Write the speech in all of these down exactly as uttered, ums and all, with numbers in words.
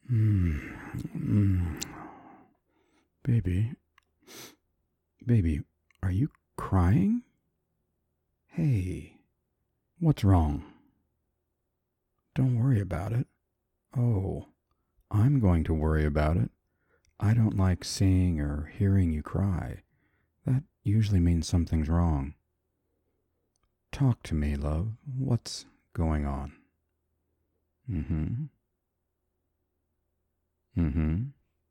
Mm. Mm. Baby, baby, are you crying? Hey, what's wrong? Don't worry about it. Oh, I'm going to worry about it. I don't like seeing or hearing you cry. That usually means something's wrong. Talk to me, love. What's going on? Mm-hmm. Mm-hmm.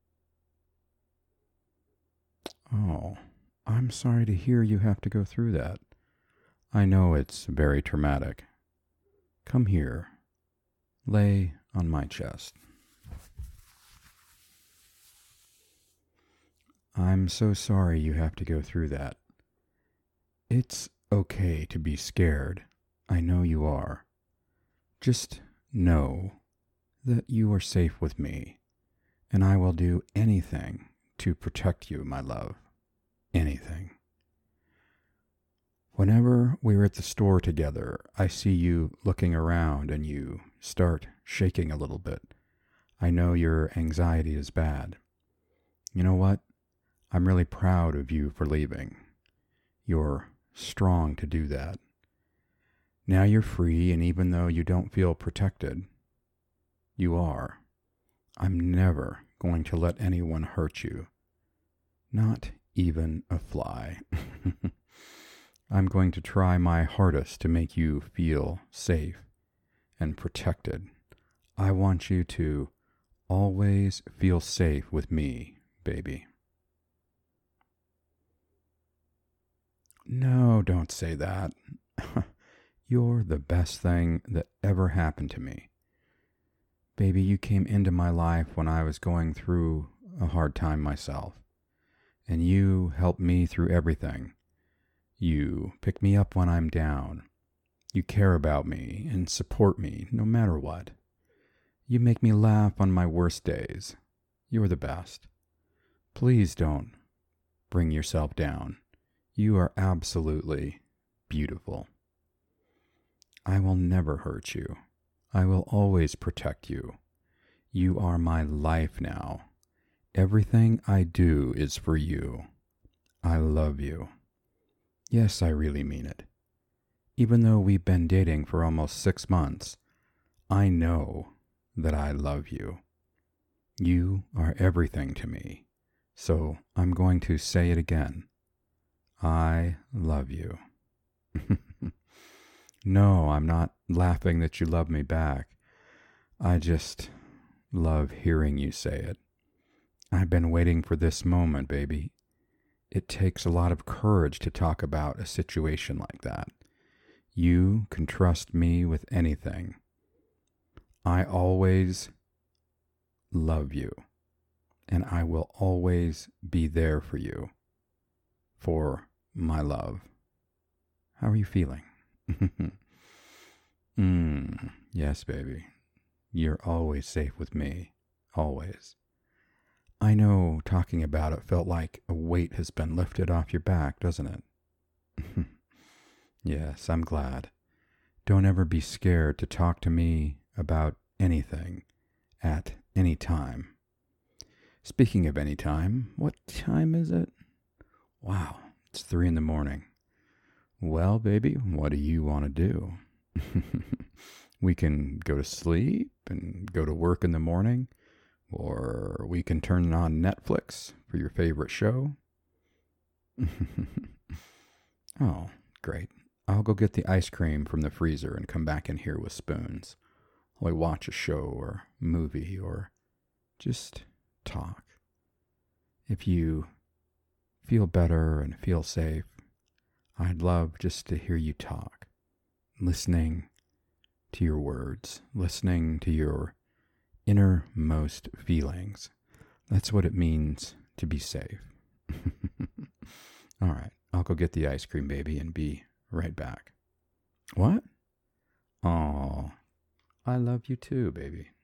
Oh, I'm sorry to hear you have to go through that. I know it's very traumatic. Come here. Lay on my chest. I'm so sorry you have to go through that. It's okay to be scared. I know you are. Just know that you are safe with me, and I will do anything to protect you, my love. Anything. Whenever we're at the store together, I see you looking around and you start shaking a little bit. I know your anxiety is bad. You know what? I'm really proud of you for leaving. You're strong to do that. Now you're free, and even though you don't feel protected, you are. I'm never going to let anyone hurt you. Not even a fly. I'm going to try my hardest to make you feel safe and protected. I want you to always feel safe with me, baby. No, don't say that. You're the best thing that ever happened to me. Baby, you came into my life when I was going through a hard time myself, and you helped me through everything. You pick me up when I'm down. You care about me and support me no matter what. You make me laugh on my worst days. You're the best. Please don't bring yourself down. You are absolutely beautiful. I will never hurt you. I will always protect you. You are my life now. Everything I do is for you. I love you. Yes, I really mean it. Even though we've been dating for almost six months, I know that I love you. You are everything to me. So I'm going to say it again. I love you. No, I'm not laughing that you love me back. I just love hearing you say it. I've been waiting for this moment, baby. It takes a lot of courage to talk about a situation like that. You can trust me with anything. I always love you, and I will always be there for you, for my love. How are you feeling? mm, yes, baby. You're always safe with me. Always. I know talking about it felt like a weight has been lifted off your back, doesn't it? Yes, I'm glad. Don't ever be scared to talk to me about anything at any time. Speaking of any time, what time is it? Wow, it's three in the morning. Well, baby, what do you want to do? We can go to sleep and go to work in the morning, or we can turn on Netflix for your favorite show. Oh, great. I'll go get the ice cream from the freezer and come back in here with spoons. While we watch a show or movie or just talk. If you feel better and feel safe, I'd love just to hear you talk, listening to your words, listening to your innermost feelings. That's what it means to be safe. All right, I'll go get the ice cream, baby, and be right back. What? Oh, I love you too, baby.